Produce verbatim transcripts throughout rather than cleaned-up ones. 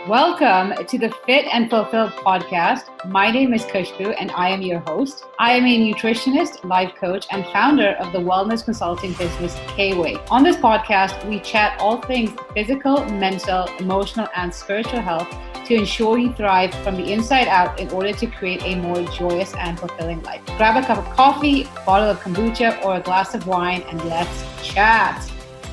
Welcome to the Fit and Fulfilled podcast. My name is Kushbu and I am your host. I am a nutritionist, life coach, and founder of the wellness consulting business K-Way. On this podcast, we chat all things physical, mental, emotional, and spiritual health to ensure you thrive from the inside out in order to create a more joyous and fulfilling life. Grab a cup of coffee, a bottle of kombucha, or a glass of wine, and let's chat.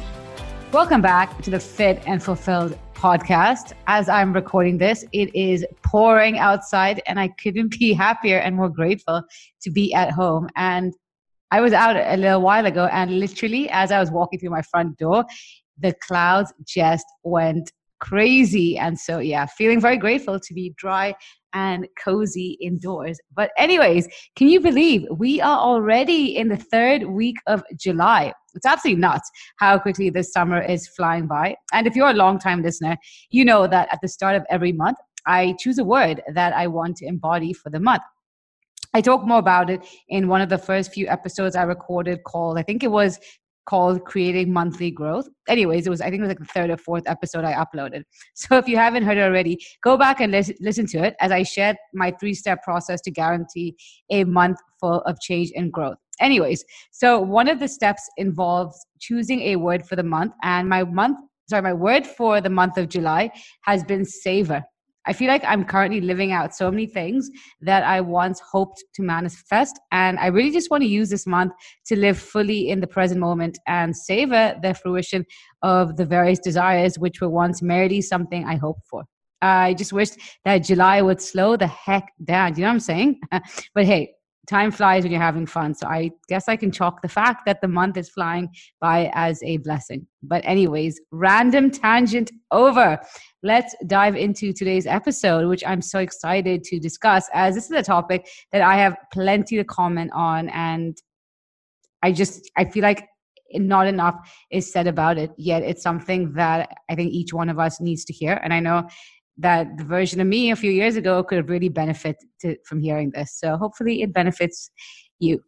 Welcome back to the Fit and Fulfilled podcast. As I'm recording this, it is pouring outside and I couldn't be happier and more grateful to be at home. And I was out a little while ago and literally as I was walking through my front door, the clouds just went crazy. And so, yeah, feeling very grateful to be dry and cozy indoors. But anyways, can you believe we are already in the third week of July? It's absolutely nuts how quickly this summer is flying by. And if you're a long-time listener, you know that at the start of every month, I choose a word that I want to embody for the month. I talk more about it in one of the first few episodes I recorded called, I think it was called Creating Monthly Growth. Anyways, it was, I think it was like the third or fourth episode I uploaded. So if you haven't heard it already, go back and listen, listen to it as I shared my three-step process to guarantee a month full of change and growth. Anyways, so one of the steps involves choosing a word for the month, and my month, sorry, my word for the month of July has been savor. I feel like I'm currently living out so many things that I once hoped to manifest, and I really just want to use this month to live fully in the present moment and savor the fruition of the various desires which were once merely something I hoped for. I just wished that July would slow the heck down. Do you know what I'm saying? But hey, time flies when you're having fun. So I guess I can chalk the fact that the month is flying by as a blessing. But anyways, random tangent over. Let's dive into today's episode, which I'm so excited to discuss, as this is a topic that I have plenty to comment on. And I just, I feel like not enough is said about it, yet it's something that I think each one of us needs to hear. And I know that the version of me a few years ago could really benefit to, from hearing this. So hopefully it benefits you.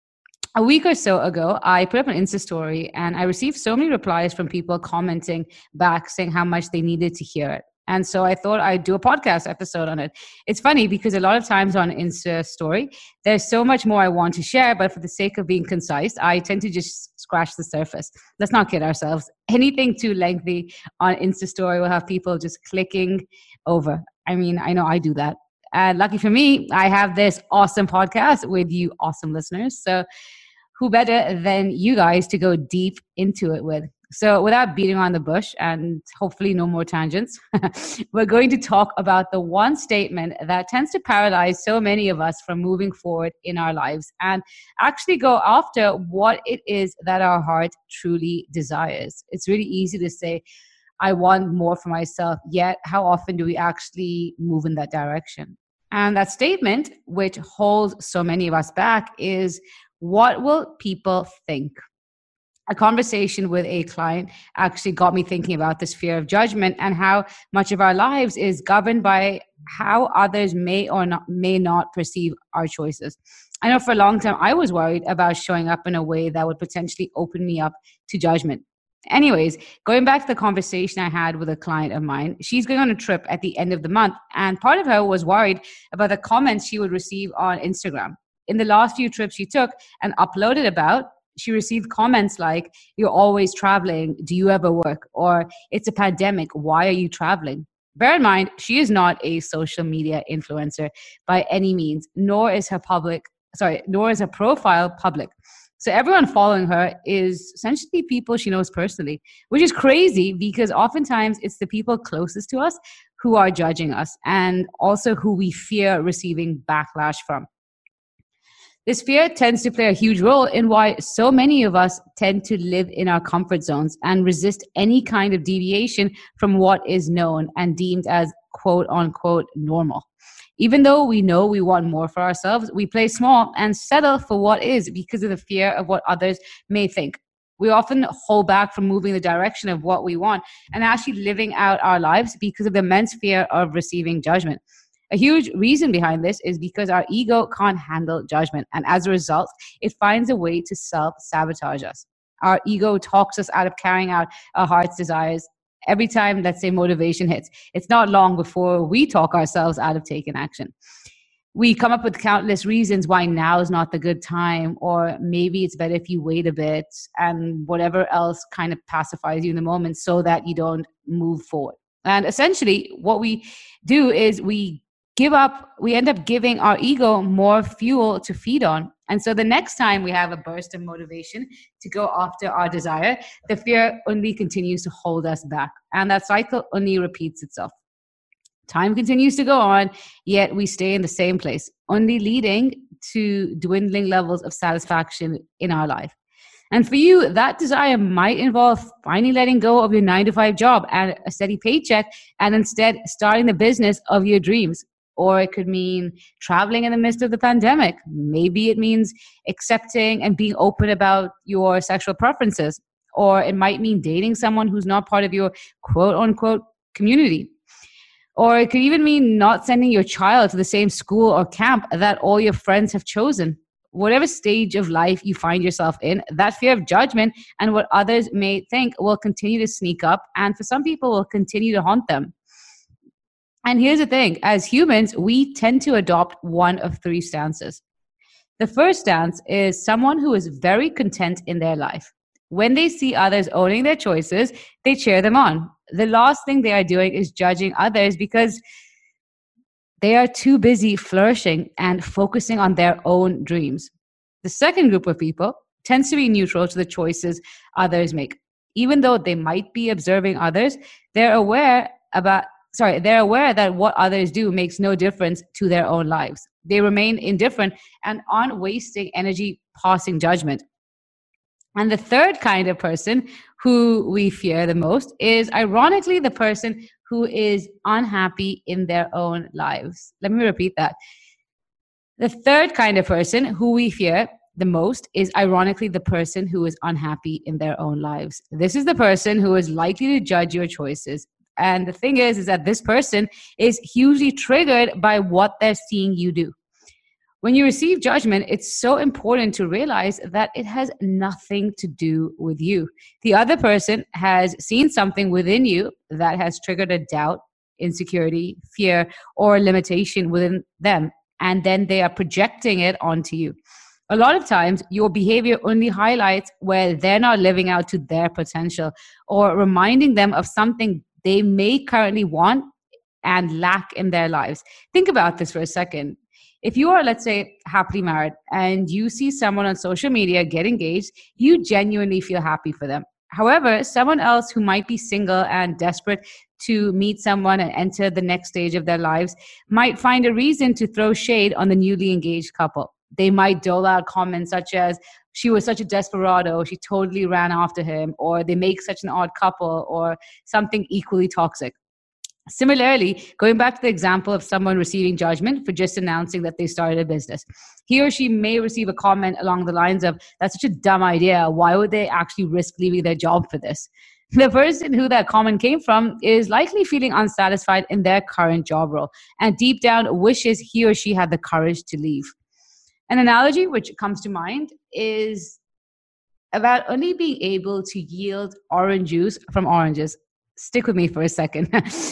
A week or so ago, I put up an Insta story and I received so many replies from people commenting back saying how much they needed to hear it. And so I thought I'd do a podcast episode on it. It's funny because a lot of times on Insta story, there's so much more I want to share, but for the sake of being concise, I tend to just scratch the surface. Let's not kid ourselves. Anything too lengthy on Insta story will have people just clicking over. I mean, I know I do that. And lucky for me, I have this awesome podcast with you awesome listeners. So who better than you guys to go deep into it with? So without beating on the bush and hopefully no more tangents, we're going to talk about the one statement that tends to paralyze so many of us from moving forward in our lives and actually go after what it is that our heart truly desires. It's really easy to say, I want more for myself, yet how often do we actually move in that direction? And that statement, which holds so many of us back, is, what will people think? A conversation with a client actually got me thinking about this fear of judgment and how much of our lives is governed by how others may or not, may not perceive our choices. I know for a long time I was worried about showing up in a way that would potentially open me up to judgment. Anyways, going back to the conversation I had with a client of mine, she's going on a trip at the end of the month, and part of her was worried about the comments she would receive on Instagram. In the last few trips she took and uploaded about, she received comments like, you're always traveling, do you ever work? Or, it's a pandemic, why are you traveling? Bear in mind, she is not a social media influencer by any means, nor is her public, sorry, nor is her profile public. So everyone following her is essentially people she knows personally, which is crazy because oftentimes it's the people closest to us who are judging us and also who we fear receiving backlash from. This fear tends to play a huge role in why so many of us tend to live in our comfort zones and resist any kind of deviation from what is known and deemed as quote unquote normal. Even though we know we want more for ourselves, we play small and settle for what is because of the fear of what others may think. We often hold back from moving the direction of what we want and actually living out our lives because of the immense fear of receiving judgment. A huge reason behind this is because our ego can't handle judgment. And as a result, it finds a way to self-sabotage us. Our ego talks us out of carrying out our heart's desires. every time, let's say, motivation hits. It's not long before we talk ourselves out of taking action. We come up with countless reasons why now is not the good time, or maybe it's better if you wait a bit, and whatever else kind of pacifies you in the moment so that you don't move forward. And essentially what we do is we give up, we end up giving our ego more fuel to feed on. And so the next time we have a burst of motivation to go after our desire, the fear only continues to hold us back. And that cycle only repeats itself. Time continues to go on, yet we stay in the same place, only leading to dwindling levels of satisfaction in our life. And for you, that desire might involve finally letting go of your nine to five job and a steady paycheck and instead starting the business of your dreams. Or it could mean traveling in the midst of the pandemic. Maybe it means accepting and being open about your sexual preferences. Or it might mean dating someone who's not part of your quote unquote community. Or it could even mean not sending your child to the same school or camp that all your friends have chosen. Whatever stage of life you find yourself in, that fear of judgment and what others may think will continue to sneak up, and for some people will continue to haunt them. And here's the thing, as humans, we tend to adopt one of three stances. The first stance is someone who is very content in their life. When they see others owning their choices, they cheer them on. The last thing they are doing is judging others because they are too busy flourishing and focusing on their own dreams. The second group of people tends to be neutral to the choices others make. Even though they might be observing others, they're aware about sorry, they're aware that what others do makes no difference to their own lives. They remain indifferent and aren't wasting energy passing judgment. And the third kind of person who we fear the most is ironically the person who is unhappy in their own lives. Let me repeat that. The third kind of person who we fear the most is ironically the person who is unhappy in their own lives. This is the person who is likely to judge your choices. And the thing is, is that this person is hugely triggered by what they're seeing you do. When you receive judgment, it's so important to realize that it has nothing to do with you. The other person has seen something within you that has triggered a doubt, insecurity, fear, or limitation within them, and then they are projecting it onto you. A lot of times, your behavior only highlights where they're not living out to their potential or reminding them of something they may currently want and lack in their lives. Think about this for a second. If you are, let's say, happily married and you see someone on social media get engaged, you genuinely feel happy for them. However, someone else who might be single and desperate to meet someone and enter the next stage of their lives might find a reason to throw shade on the newly engaged couple. They might dole out comments such as, she was such a desperado, she totally ran after him, or they make such an odd couple, or something equally toxic. Similarly, going back to the example of someone receiving judgment for just announcing that they started a business, he or she may receive a comment along the lines of, that's such a dumb idea. Why would they actually risk leaving their job for this? The person who that comment came from is likely feeling unsatisfied in their current job role and deep down wishes he or she had the courage to leave. An analogy which comes to mind is about only being able to yield orange juice from oranges. Stick with me for a second.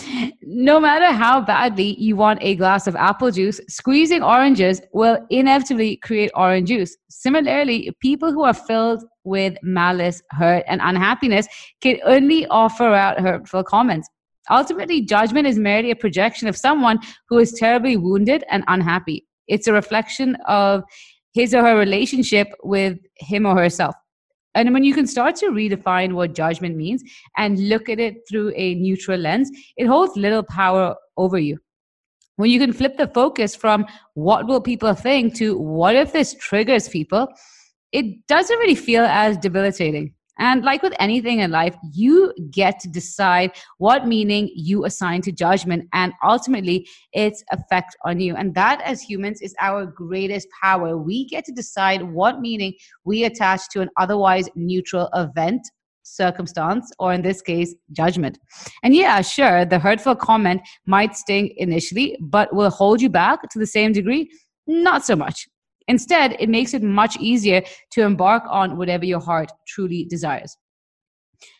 No matter how badly you want a glass of apple juice, squeezing oranges will inevitably create orange juice. Similarly, people who are filled with malice, hurt, and unhappiness can only offer out hurtful comments. Ultimately, judgment is merely a projection of someone who is terribly wounded and unhappy. It's a reflection of his or her relationship with him or herself. And when you can start to redefine what judgment means and look at it through a neutral lens, it holds little power over you. When you can flip the focus from what will people think to what if this triggers people, it doesn't really feel as debilitating. And like with anything in life, you get to decide what meaning you assign to judgment and ultimately its effect on you. And that, as humans, is our greatest power. We get to decide what meaning we attach to an otherwise neutral event, circumstance, or in this case, judgment. And yeah, sure, the hurtful comment might sting initially, but will hold you back to the same degree? Not so much. Instead, it makes it much easier to embark on whatever your heart truly desires.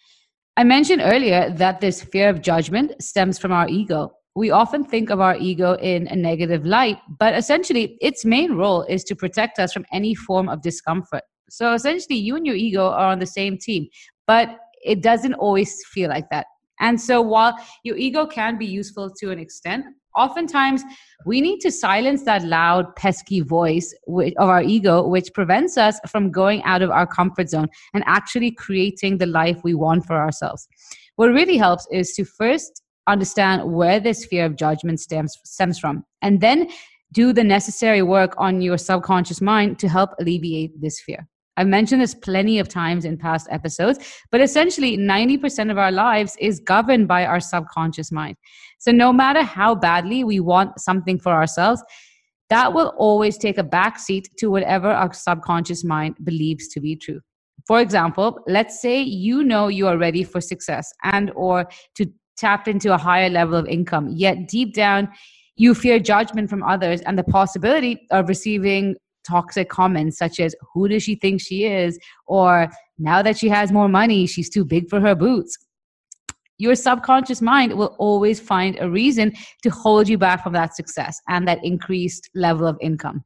I mentioned earlier that this fear of judgment stems from our ego. We often think of our ego in a negative light, but essentially its main role is to protect us from any form of discomfort. So essentially you and your ego are on the same team, but it doesn't always feel like that. And so while your ego can be useful to an extent, oftentimes we need to silence that loud, pesky voice of our ego, which prevents us from going out of our comfort zone and actually creating the life we want for ourselves. What really helps is to first understand where this fear of judgment stems, stems from, and then do the necessary work on your subconscious mind to help alleviate this fear. I've mentioned this plenty of times in past episodes, but essentially ninety percent of our lives is governed by our subconscious mind. So no matter how badly we want something for ourselves, that will always take a backseat to whatever our subconscious mind believes to be true. For example, let's say you know you are ready for success and or to tap into a higher level of income, yet deep down you fear judgment from others and the possibility of receiving toxic comments such as, who does she think she is? Or, now that she has more money, she's too big for her boots. Your subconscious mind will always find a reason to hold you back from that success and that increased level of income.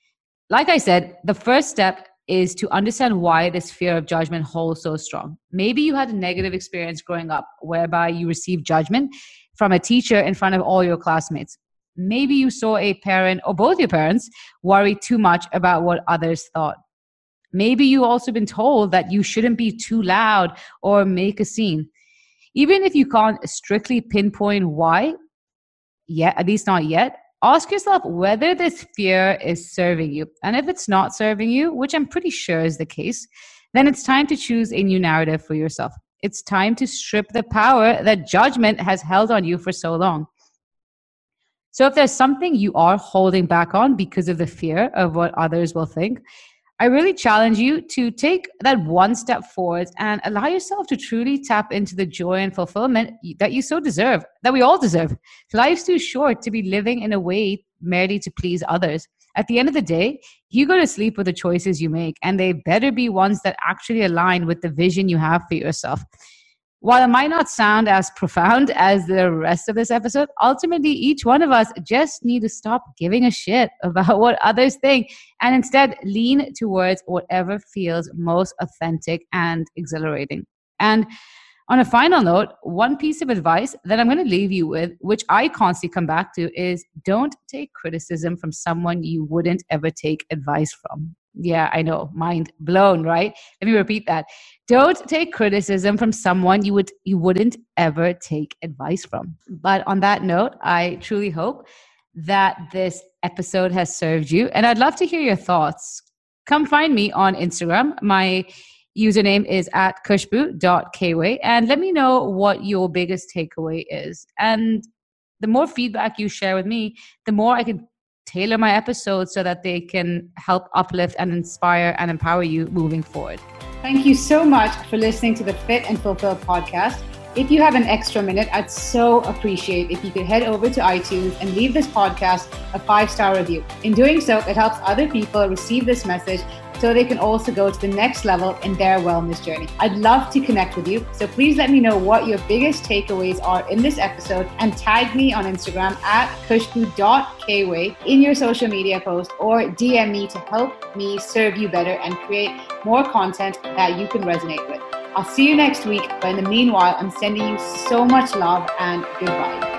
Like I said, the first step is to understand why this fear of judgment holds so strong. Maybe you had a negative experience growing up whereby you received judgment from a teacher in front of all your classmates. Maybe you saw a parent or both your parents worry too much about what others thought. Maybe you also been told that you shouldn't be too loud or make a scene. Even if you can't strictly pinpoint why, yet, at least not yet, ask yourself whether this fear is serving you. And if it's not serving you, which I'm pretty sure is the case, then it's time to choose a new narrative for yourself. It's time to strip the power that judgment has held on you for so long. So if there's something you are holding back on because of the fear of what others will think, I really challenge you to take that one step forward and allow yourself to truly tap into the joy and fulfillment that you so deserve, that we all deserve. Life's too short to be living in a way merely to please others. At the end of the day, you go to sleep with the choices you make, and they better be ones that actually align with the vision you have for yourself. While it might not sound as profound as the rest of this episode, ultimately each one of us just need to stop giving a shit about what others think and instead lean towards whatever feels most authentic and exhilarating. And on a final note, one piece of advice that I'm going to leave you with, which I constantly come back to, is don't take criticism from someone you wouldn't ever take advice from. Yeah, I know, mind blown, right? Let me repeat that. Don't take criticism from someone you would you wouldn't ever take advice from. But on that note, I truly hope that this episode has served you, and I'd love to hear your thoughts. Come find me on Instagram. My username is at kushbu dot k way, and let me know what your biggest takeaway is. And the more feedback you share with me, the more I can tailor my episodes so that they can help uplift and inspire and empower you moving forward. Thank you so much for listening to the Fit and Fulfill podcast. If you have an extra minute, I'd so appreciate if you could head over to iTunes and leave this podcast a five-star review. In doing so, it helps other people receive this message so they can also go to the next level in their wellness journey. I'd love to connect with you, so please let me know what your biggest takeaways are in this episode and tag me on Instagram at kushbu dot k way in your social media post, or D M me to help me serve you better and create more content that you can resonate with. I'll see you next week, but in the meanwhile, I'm sending you so much love and goodbye.